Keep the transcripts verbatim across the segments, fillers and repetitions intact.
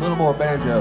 little more banjo.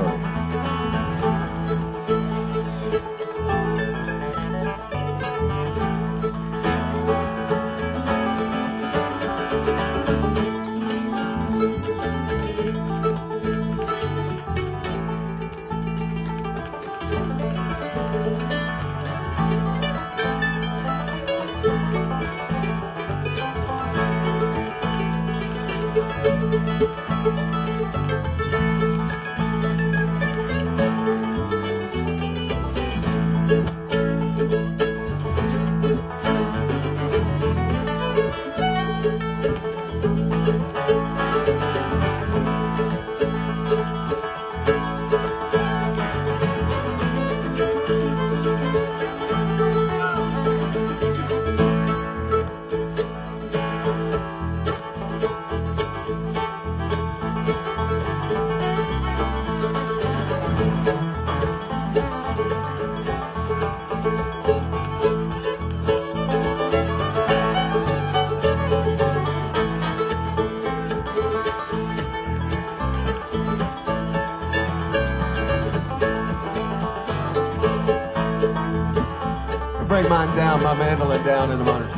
Bring mine down, my mandolin down in a moment.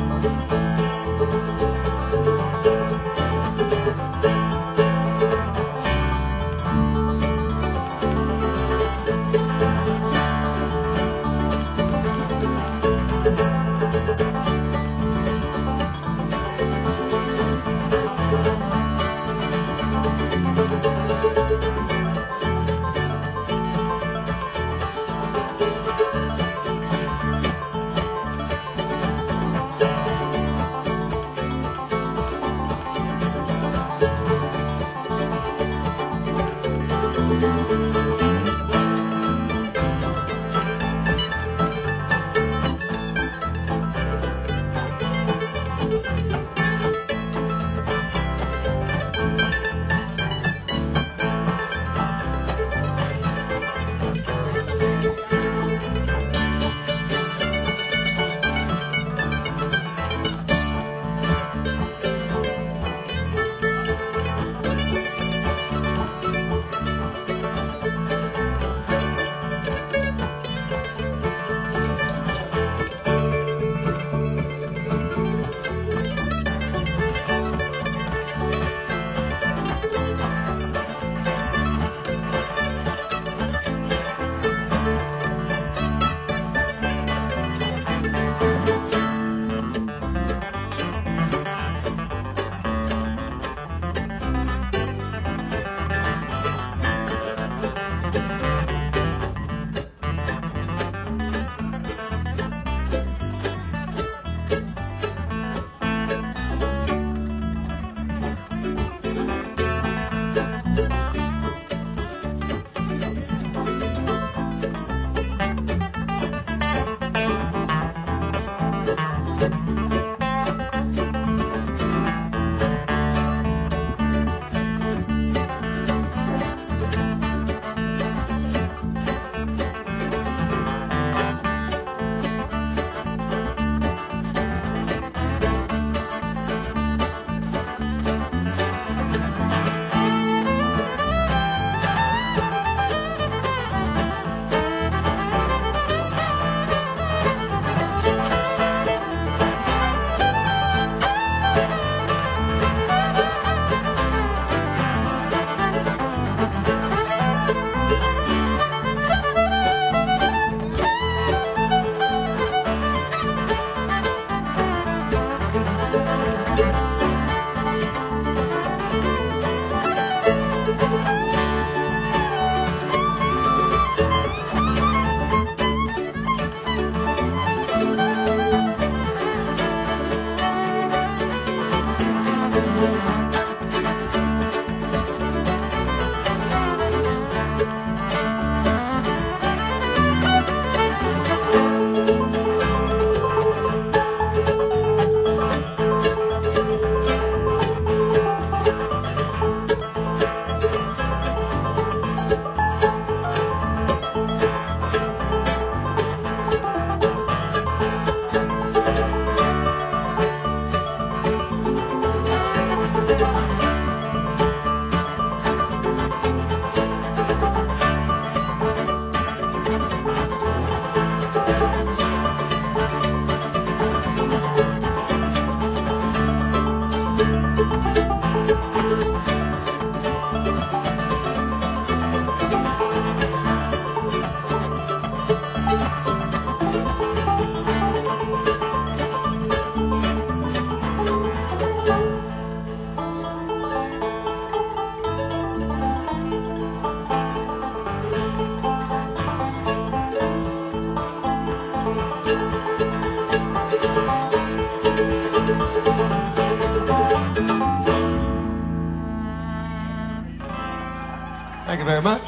Thank you very much.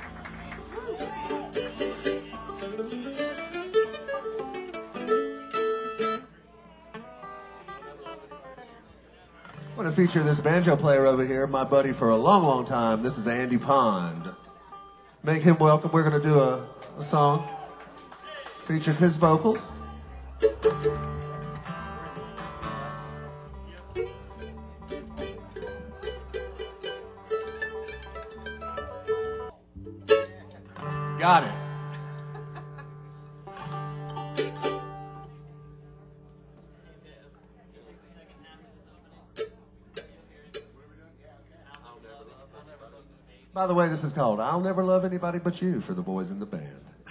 I want to feature this banjo player over here, my buddy for a long, long time. This is Andy Pond. Make him welcome. We're going to do a, a song. Features his vocals. Got it. By the way, this is called I'll Never Love Anybody But You for the boys in the band.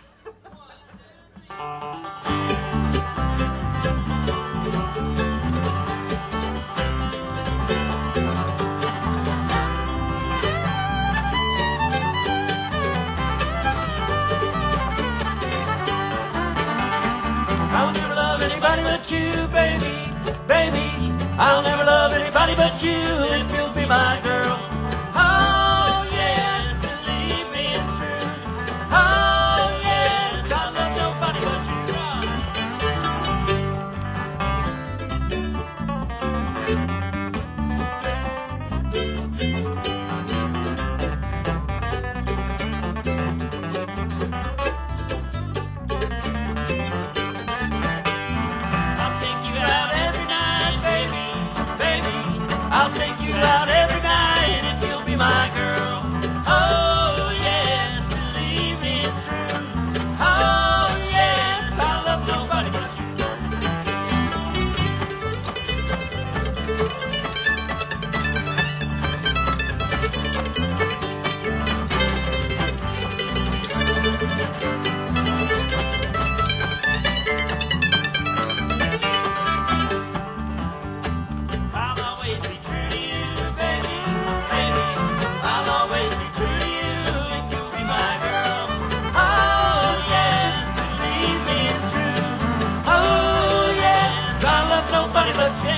I'll never love anybody but you, baby, baby. I'll never love anybody but you, and you'll be my girl. Oh, yes, believe me, it's true. Oh, yes, I love nobody but you. I'll take you out every night, baby, baby. I'll take you out every night, and you'll be my girl. Oh, yes, believe me, it's true. Oh, yes, I love nobody but you. I'll always be true to you, baby, baby. I'll always be true to you, and you'll be my girl. Oh, yes, believe me, it's true. Oh, yes, I love nobody but you.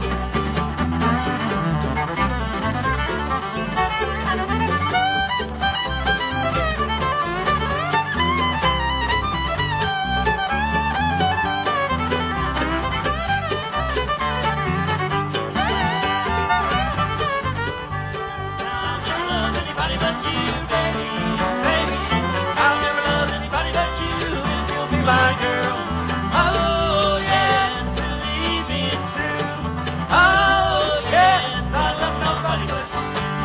I'll never love anybody but you, baby, baby. I'll never love anybody but you, and you'll be my girl. Oh, yes, believe me, it's true. Oh, yes, I love nobody but you.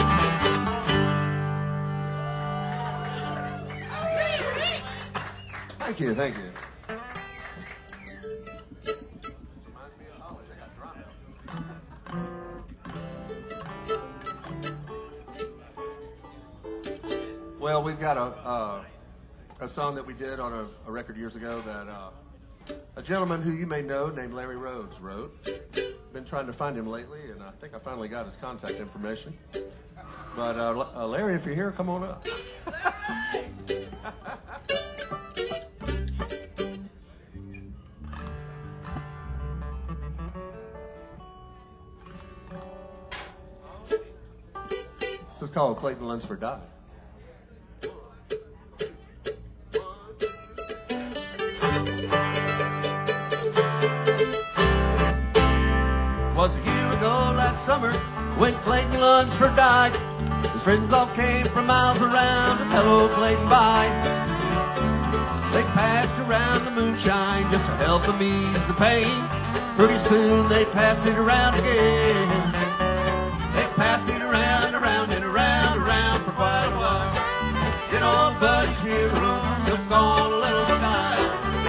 Thank you, thank you. Well, we've got a uh, a song that we did on a, a record years ago that uh, a gentleman who you may know named Larry Rhodes wrote. Been trying to find him lately, and I think I finally got his contact information. But uh, L- uh, Larry, if you're here, come on up. This is called Clayton Lunsford Died. Was a year ago last summer when Clayton Lunsford died. His friends all came from miles around to tell old Clayton bye. They passed around the moonshine just to help him ease the pain. Pretty soon they passed it around again. They passed it around, around, and around, around for quite a while. Then old Buddy's funeral took on a little time.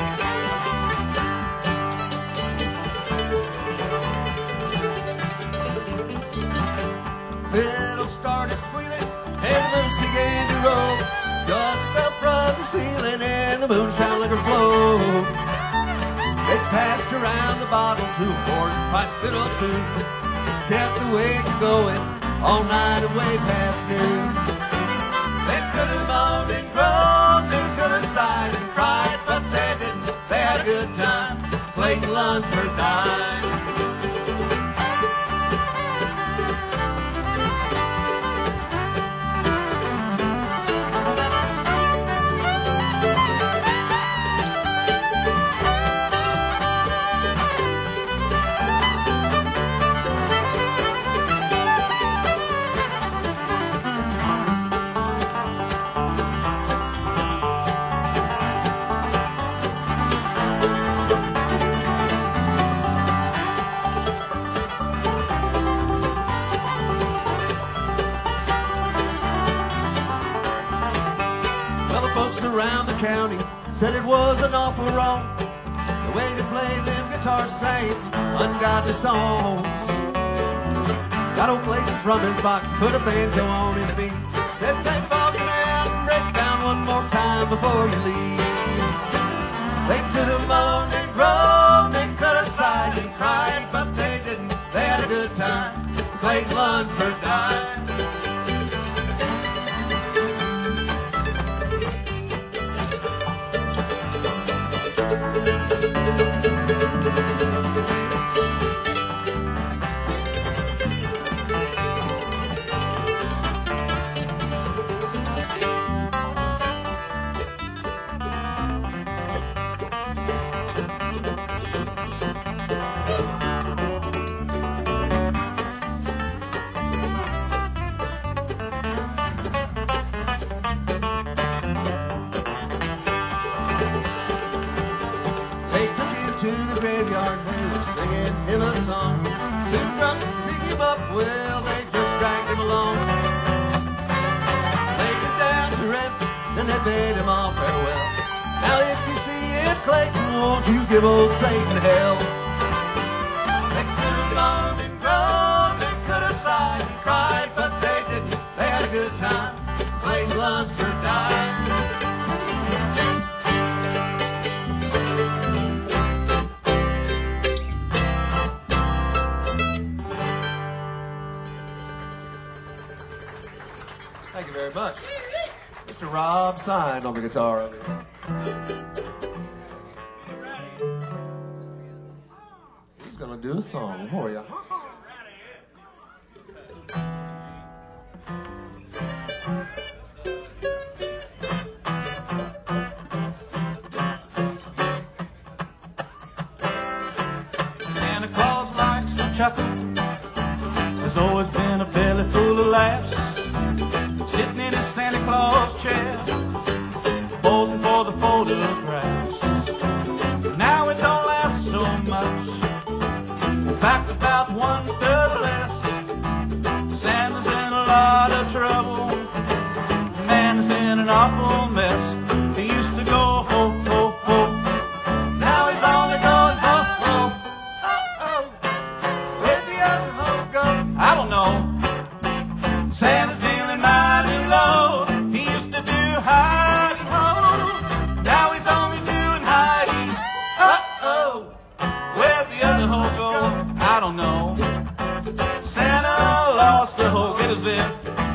Fiddle started squealing, and the moose began to roll. Dust fell from the ceiling, and the moonshine liquor flowed. They passed around the bottle to a hornpipe fiddle tune. Kept the wagon going all night and way past noon. They could have moaned and groaned, they could have sighed and cried, but they didn't. They had a good time. Clayton Lunsford died. around the county said it was an awful wrong, the way they played them guitars sang ungodly songs. Got old Clayton from his box, put a banjo on his beat, said, "Play Foggy Man and break it down one more time before you leave." They could have moaned and groaned, they could have sighed and cried, but they didn't. They had a good time. Clayton Lunsford died. To the graveyard, they were singing him a song. Too drunk to pick him up, well, they just dragged him along. Laid him down to rest, then they bade him all farewell. Now if you see him, Clayton, won't you give old Satan hell? They could have moaned and groaned, they could have sighed and cried, but they didn't. They had a good time. Clayton Lunsford died. Thank you very much. Mister Rob signed on the guitar over here. He's going to do a song for you. Santa Claus likes to chuckle. There's always been a belly full of laughs. Sitting in his Santa Claus chair, posing for the photographs. Now it don't last so much. In fact, about one third less. Santa's in a lot of trouble. The man is in an awful mess. He used to go ho ho ho. Now he's only going ho ho. Uh oh. Where'd the other ho go? I don't know. Santa's feeling mighty low. He used to do hidey ho. Now he's only doing hidey. Uh-oh. Where'd the other ho go? I don't know. Santa lost the ho. Get a zip.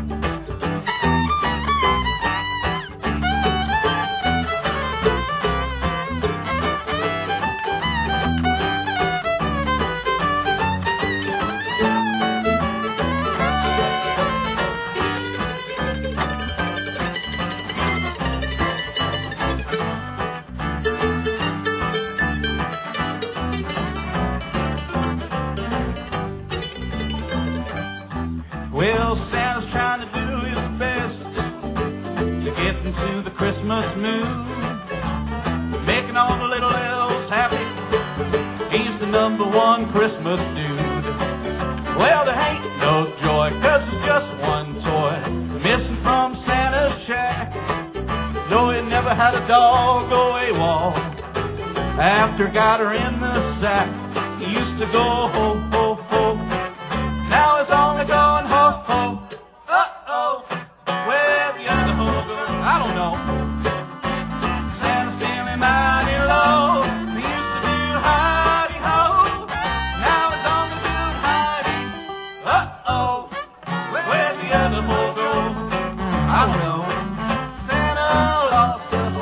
Well, Santa's trying to do his best to get into the Christmas mood, making all the little elves happy. He's the number one Christmas dude. Well, there ain't no joy, 'cause it's just one toy missing from Santa's shack. No, he never had a dog go AWOL after got her in the sack. He used to go ho, ho, ho. Now he's only going ho, ho. Uh-oh. Where the other ho go? I don't know. Santa's feeling mighty low. He used to do hidey ho. Now he's only doing hidey. Uh-oh. Where the other ho go? I don't know. Santa lost a ho.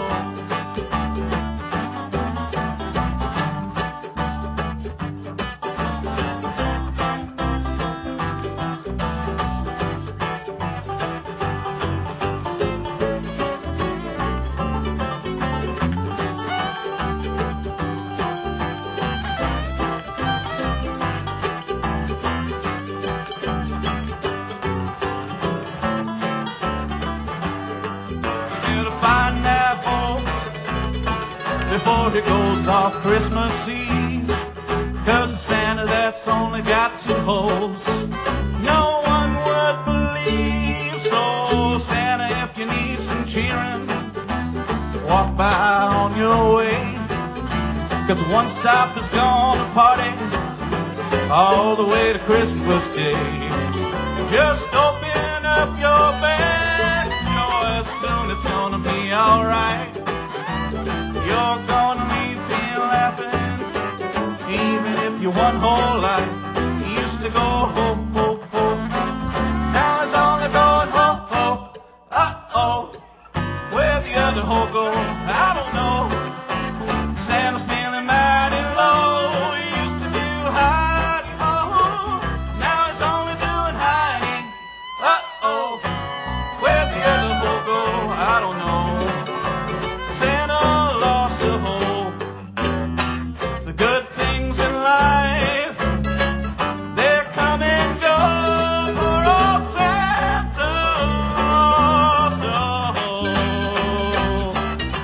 Before he goes off Christmas Eve, 'cause the Santa that's only got two holes, no one would believe. So Santa, if you need some cheering, walk by on your way. Cause one stop is gonna party all the way to Christmas Day. Just open up your bag of joy, soon it's gonna be alright. You're gonna leave me laughing, even if you one whole life. You used to go ho, ho, ho. Now it's only going ho, ho, uh-oh. Where the other ho go, I don't know. Santa's feeling mighty low. He used to do hidey ho. Now he's only doing hidey, uh-oh. Where the other ho go, I don't know. Santa lost a hope. The good things in life, they come and go. For old Santa lost a hope.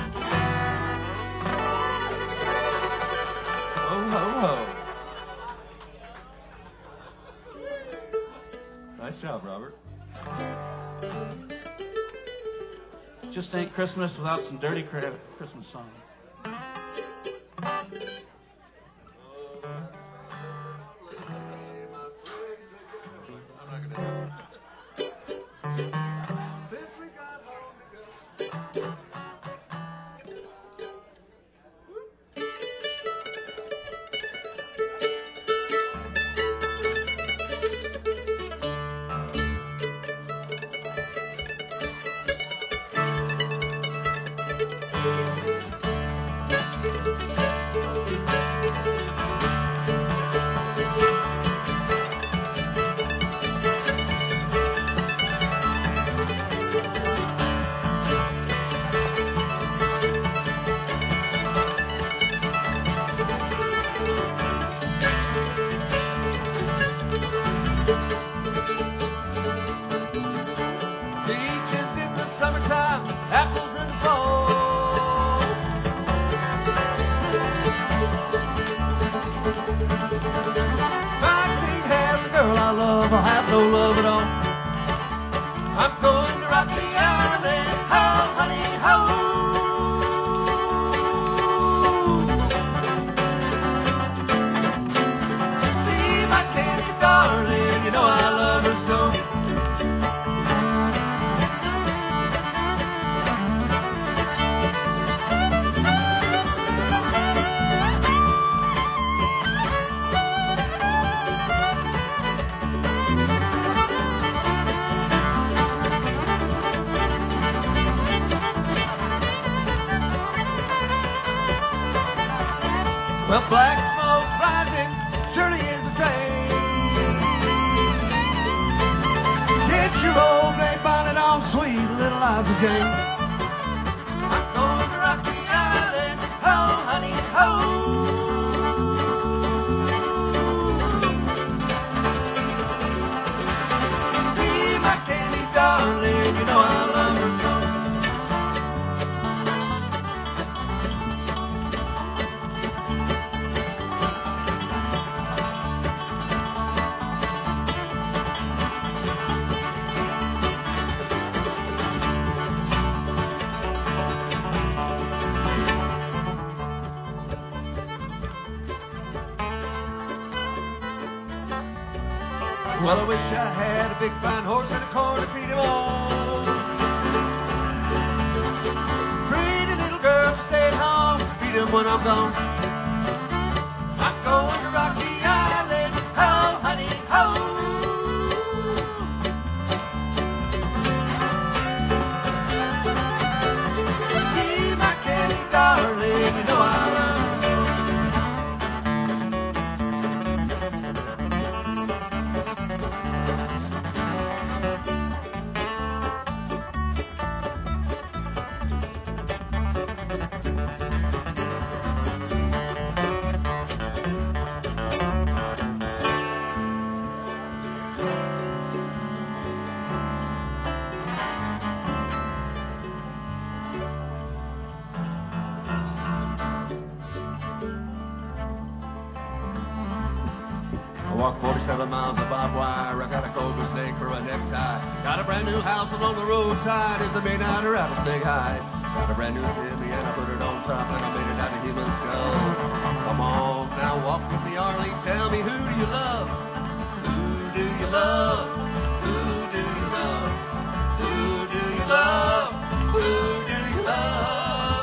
Ho, ho, ho. Nice job, Robert. Just ain't Christmas without some dirty credit Christmas songs. Since we got home to go. Peaches in the summertime, apples in the fall. If I can't have the girl I love, I'll have no love at all. I'm going to rock the island, ho, honey, ho. See my candy darling, you know I love her so. Well, black smoke rising surely is a train. Get your old gray bonnet on, sweet little Liza Jane. I'm going to rock the island, ho, honey, ho. See my candy darling, you know I love her so. Well, I wish I had a big fine horse and a corn to feed him on. Pretty little girl to stay at home to feed him when I'm gone. I'm going to rock the island, ho, honey, ho. See my candy darling, you know I love her so. walked forty-seven miles of barbed wire. I got a cobra snake for a necktie. Got a brand new house along the roadside. It's a midnight rattlesnake hide. Got a brand new Jimmy and I put it on top and I made it out of human skull. Come on, now walk with me, Arlie. Tell me, who do you love? Who do you love? Who do you love? Who do you love? Who do you love?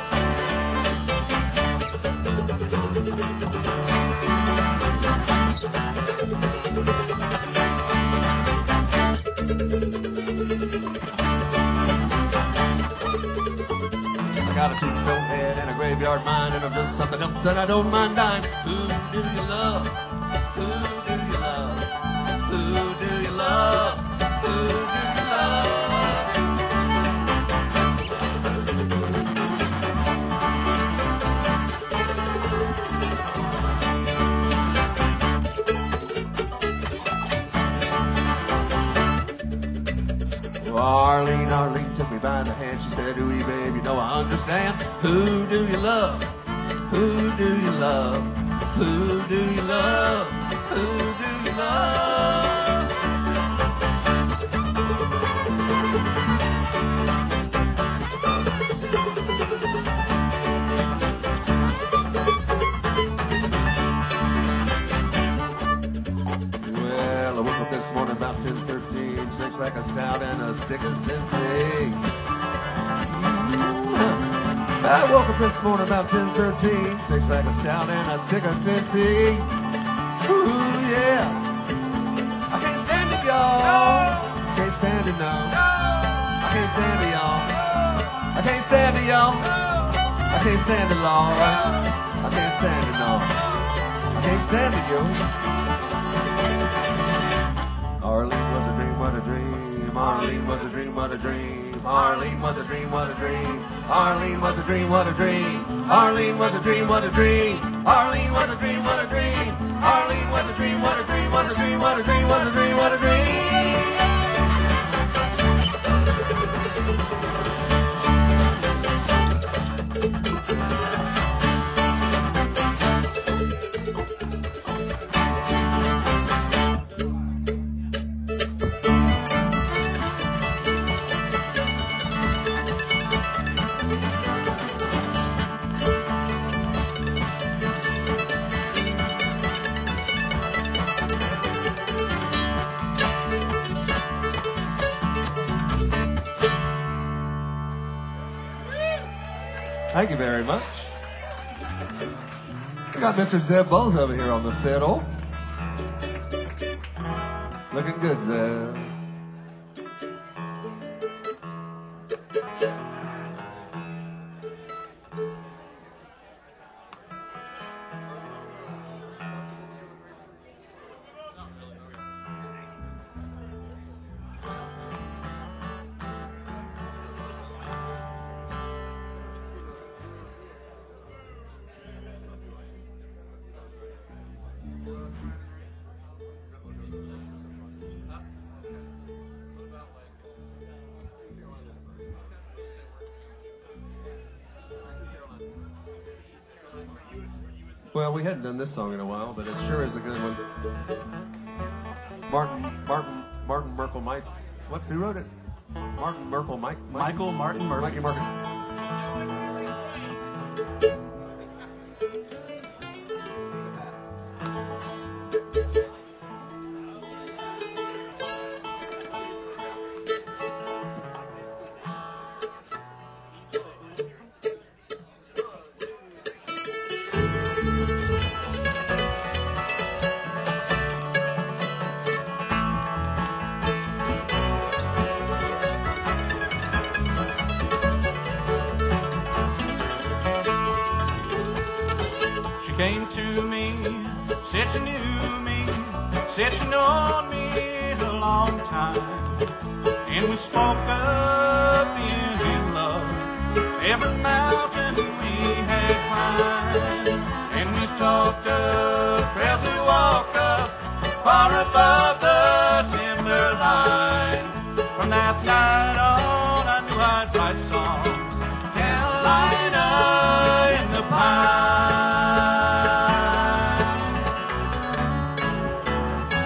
I got a tombstone head and a graveyard mind, and I'm just something else that I don't mind dying. Who do you love? Who do you love? Who do you love? Who do you love? Arlene, Arlene took me by the hand. She said, "Ooey, babe, you know I understand. Who do you love? Who do you love? Who do you love? Who do you love?" Well, I woke up this morning about ten thirteen, six pack of stout and a stick of Sensei. I woke up this morning about ten thirteen, six pack of stout and a stick of Sensei. Ooh, yeah. I can't stand it, y'all. Can't stand it, no. I can't stand it, y'all. I can't stand it, y'all. I can't stand it, Lord. I can't stand it, no. I can't stand it, yo. Arlene was a dream, what a dream. Arlene was a dream, what a dream. Arlene was a dream, what a dream. Arlene was a dream, what a dream. Arlene was a dream, what a dream. Arlene was a dream, what a dream. Arlene was a dream, what a dream, was a dream, what a dream, was a dream, what a dream. Thank you very much. We got Mister Zeb Bowles over here on the fiddle. Looking good, Zeb. Well, we hadn't done this song in a while, but it sure is a good one. Martin, Martin, Martin Merkel, Mike. What? Who wrote it? Martin Merkel, Mike. Mike? Michael Martin Murphy. Mikey Martin. Came to me, said she knew me, said she known me a long time, and we spoke of being in love, every mountain we had climbed, and we talked of trails we walked up, far above the timberline. From that night on, I knew I'd write songs, Carolina in the pine.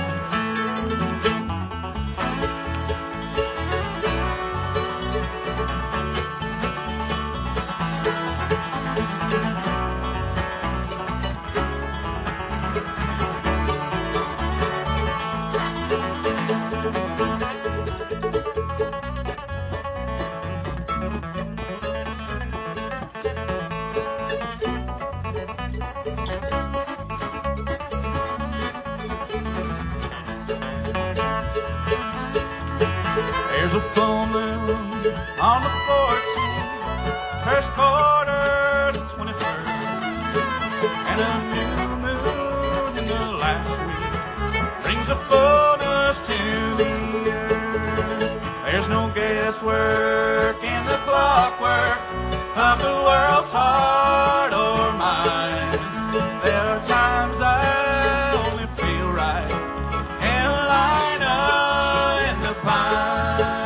There's a full moon on the fourteenth, first quarter the twenty-first, and a new moon in the last week brings a fullness to the earth. There's no guesswork in the clockwork of the world's heart or mind. There are times I only feel right, Carolina in the pine.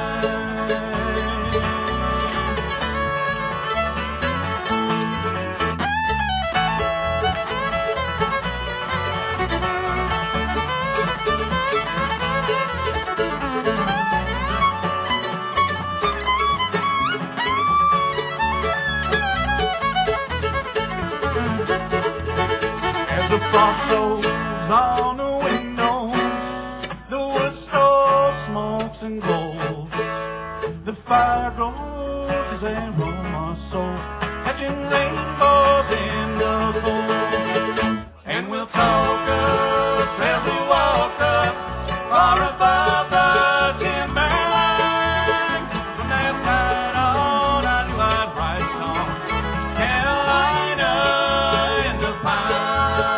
As the frost shows on the windows, the wood stove smokes and glows, the fire grows as aroma sold, catching rainbows in the cold. And we'll talk of trails we walked up far above the timberline. From that night on, I knew I'd write songs, Carolina in the pine.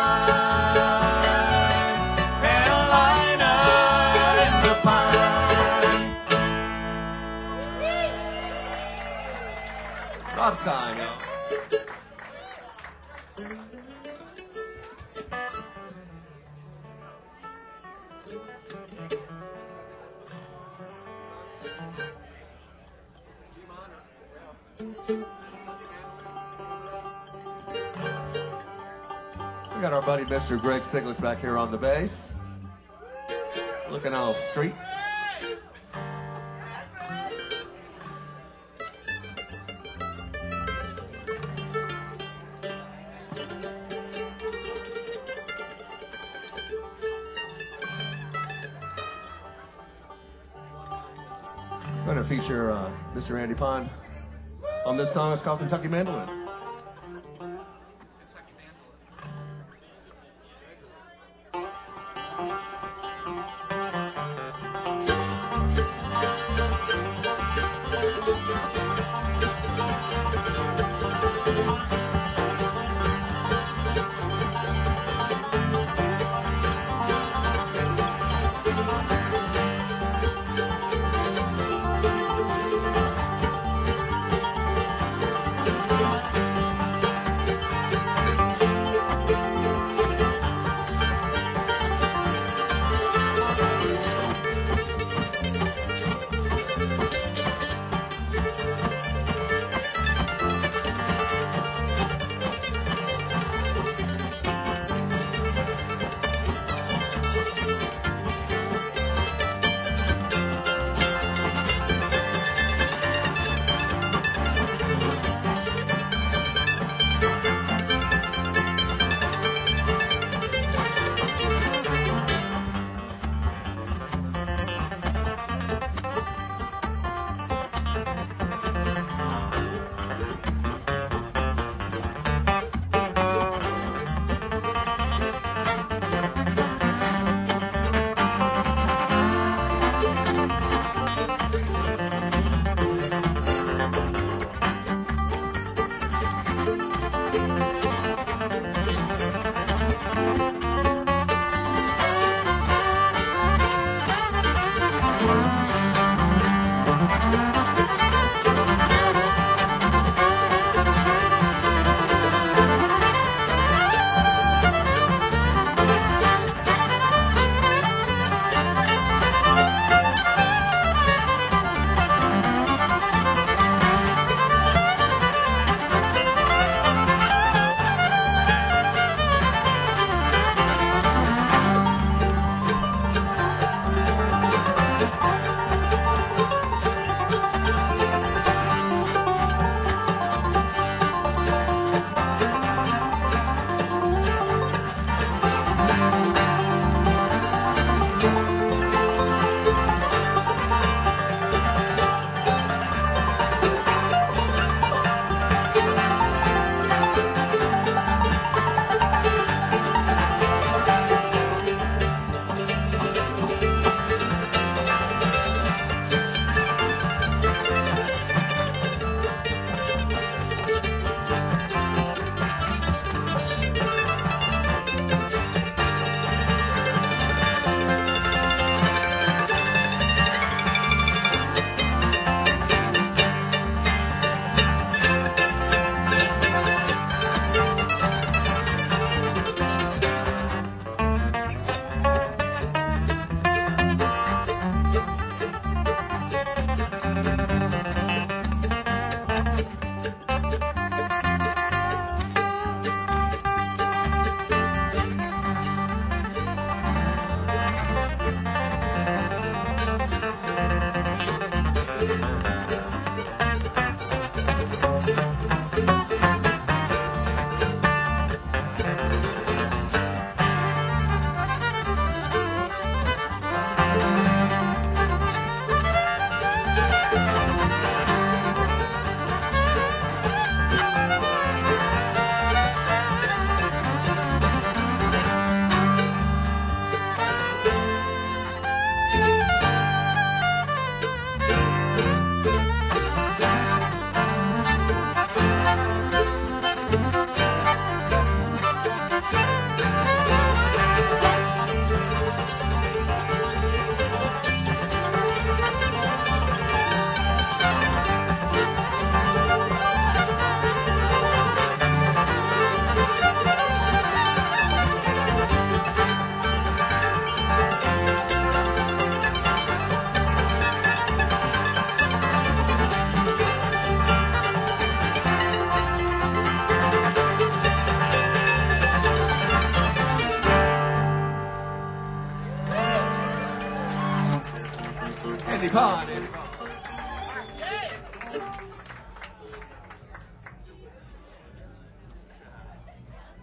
Rob's time, y'all. We got our buddy Mister Greg Stiglitz back here on the bass, looking all street. Going to feature uh, Mister Andy Pond on this song. It's called Kentucky Mandolin.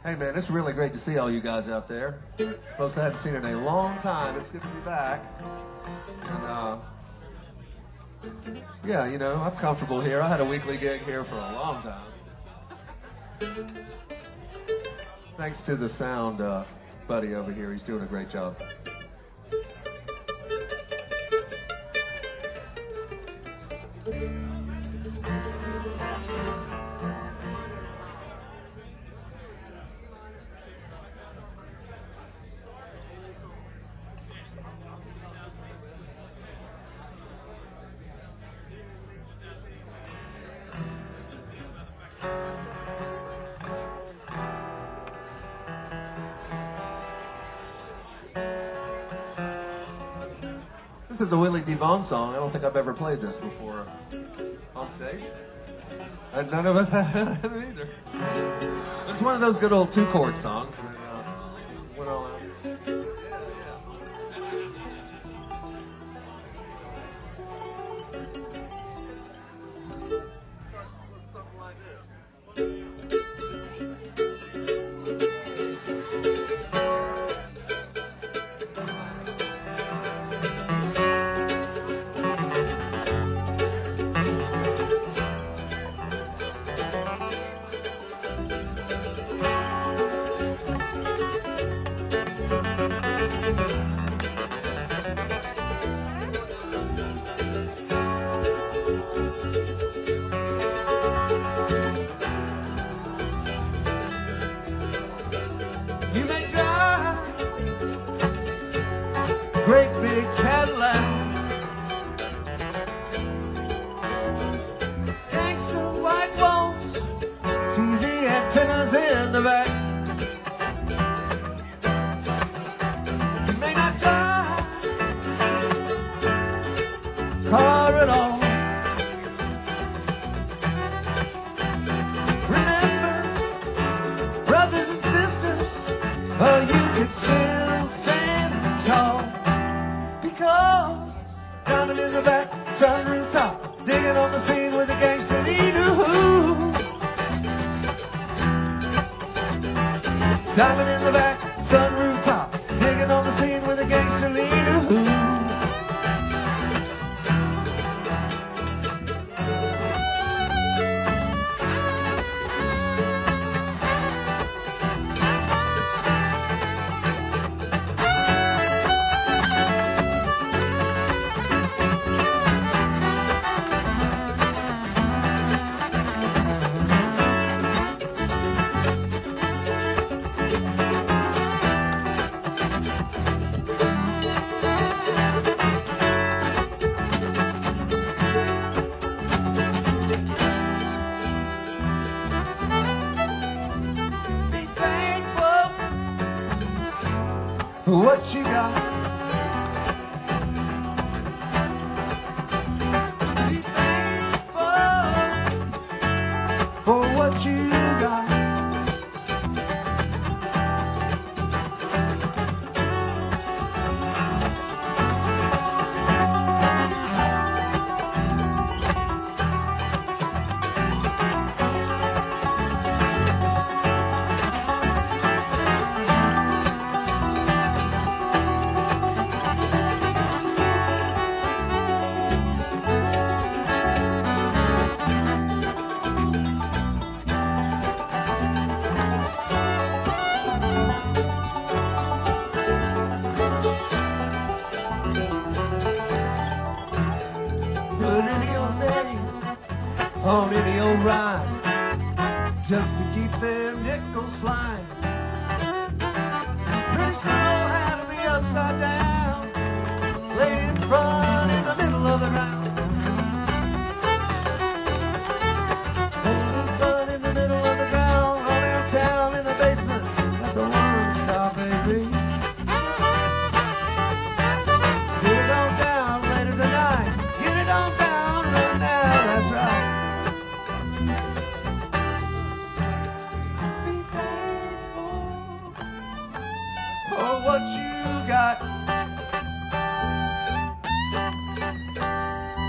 Hey man, it's really great to see all you guys out there. Folks I haven't seen in a long time. It's good to be back. And uh, yeah, you know, I'm comfortable here. I had a weekly gig here for a long time. Thanks to the sound uh, buddy over here. He's doing a great job. This is a Willie Devon song. I don't think I've ever played this before on stage. And none of us have either. It's one of those good old two-chord songs. That, uh, went all out. Something like this. You may drive great big Cadillac, gangsta white walls, T V antennas in the back. You may not drive a car at all. Remember, brothers and sisters, oh, you can still stand tall, because diamond in the back, sunroof top, digging on the scene with a gangster lead-oo. Diamond in the back, sunroof top, digging on the scene with a gangster lead-oo. For what you got, be thankful for what you got. Put any old name on any old rhyme, just to keep them nickels flying. Pretty soon I'll have to be upside down, laid in front in the middle of the ground. Laid in front in the middle of the ground, all downtown in the basement. That's a one-stop, baby. Get it on down later tonight. Get it on down right now, that's right. Be thankful for what you got.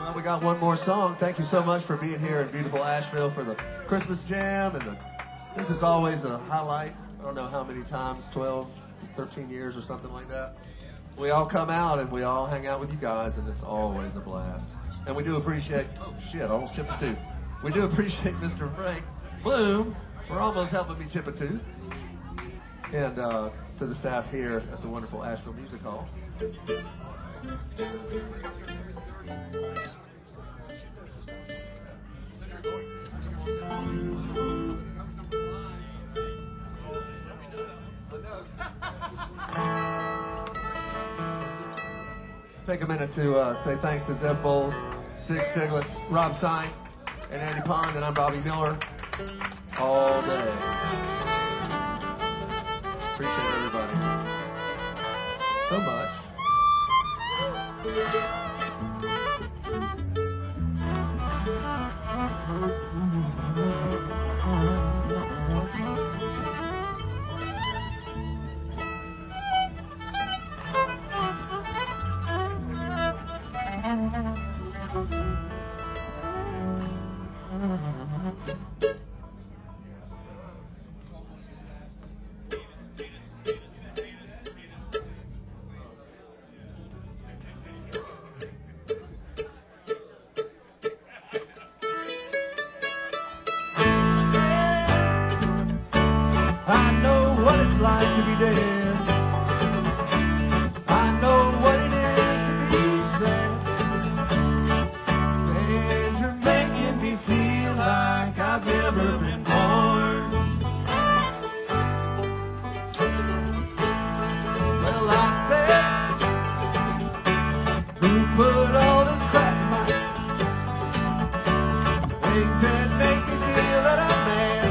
Well, we got one more song. Thank you so much for being here in beautiful Asheville for the Christmas Jam. And the, this is always a highlight. I don't know how many times, twelve, thirteen years or something like that. We all come out and we all hang out with you guys, and it's always a blast. And we do appreciate, oh shit, I almost chipped a tooth. We do appreciate Mister Frank Bloom for almost helping me chip a tooth. And uh, to the staff here at the wonderful Asheville Music Hall. Take a minute to uh, say thanks to Zeb Bowles, Stig Stiglitz, Rob Sine, and Andy Pond, and I'm Bobby Miller. All day. Appreciate everybody so much. I know what it's like to be dead. I know what it is to be sad. And you're making me feel like I've never been born. Well, I said, who put all this crap in my things that make me feel that I'm mad?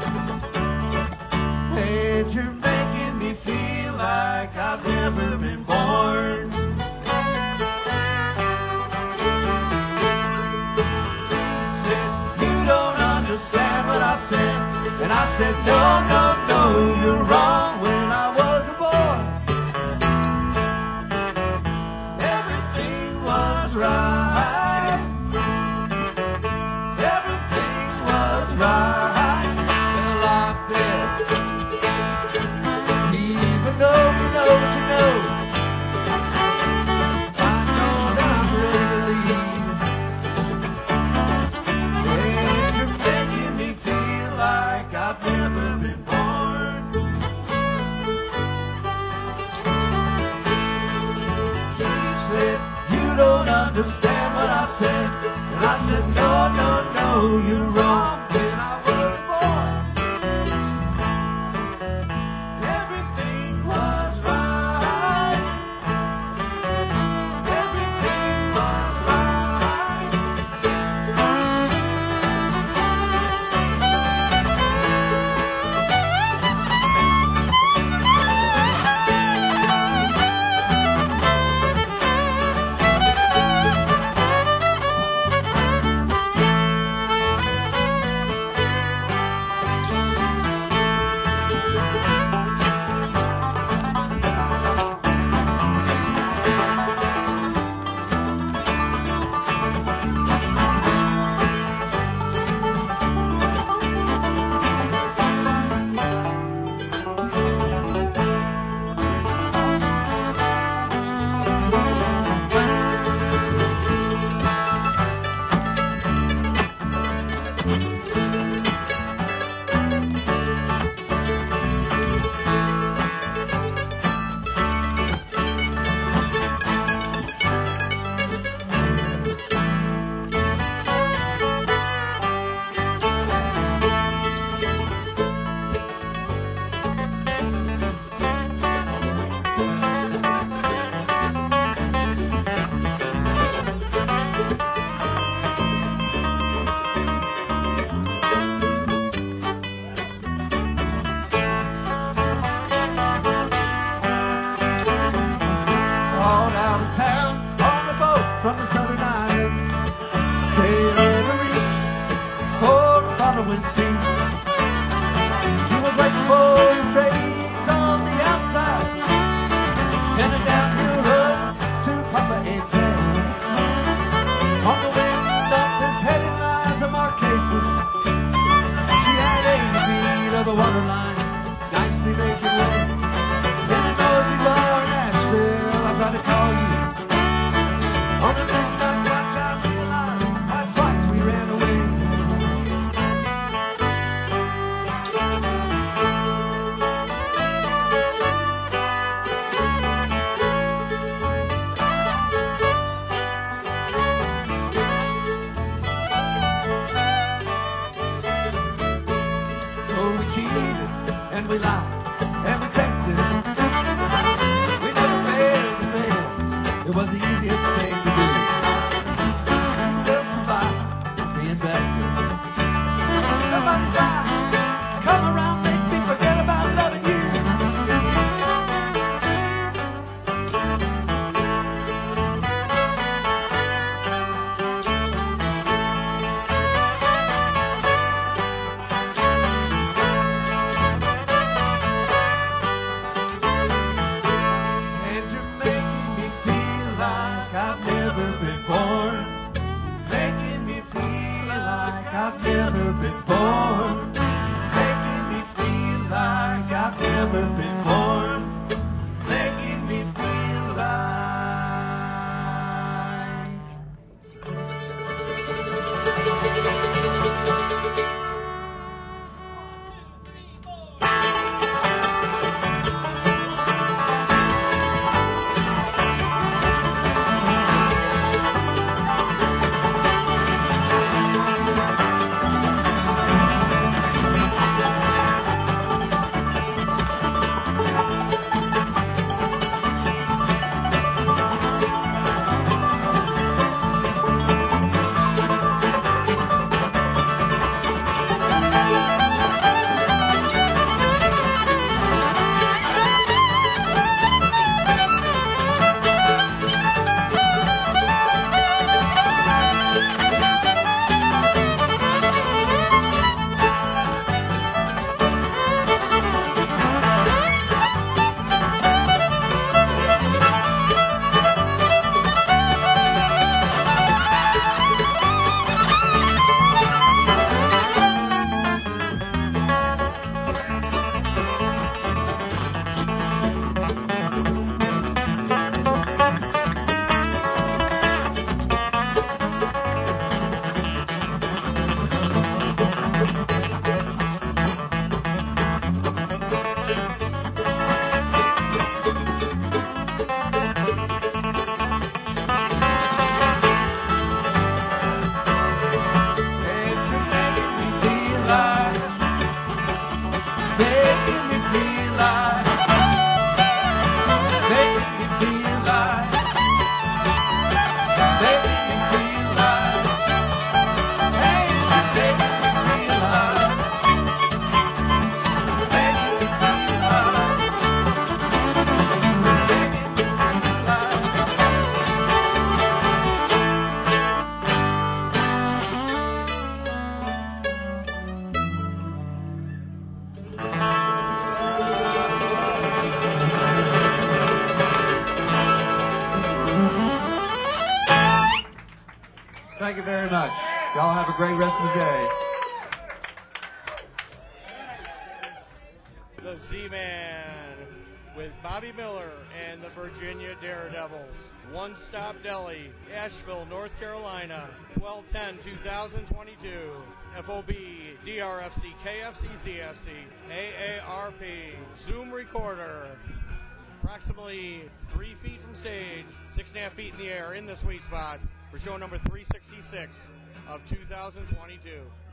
And you're making me feel like I've never been born. She said, you don't understand what I said. And I said, no, no, no, you're wrong. When I was a boy, everything was right. Everything was right. Well, I said, even though you know what you know, I know that I'm ready to leave. And you're making me feel like I've never been born. She said, you don't understand what I said. And I said, no, no, no, you're wrong. When I was born, everything was right. Everything was right. On out of town, on a boat from the Southern Islands, sailing to reach for the following sea. You were waiting for the trades on the outside, headed down Europe to Papa Ed's head. On the we lied and we tested. We never failed to fail. It was the easiest thing to do. We'll survive being bested. Somebody die, come around, make me forget about loving you. And you're making me feel like I've never been born. Making me feel like I've never been born. Making me feel like I've never been born. Making me feel like. Thank you very much. Y'all have a great rest of the day. The Z-Man with Bobby Miller and the Virginia Daredevils. One Stop Deli, Asheville, North Carolina, twelve ten twenty twenty-two. F O B, D R F C, K F C, Z F C, A A R P, Zoom recorder. Approximately three feet from stage, six and a half feet in the air in the sweet spot for show number three sixty-six of two thousand twenty-two.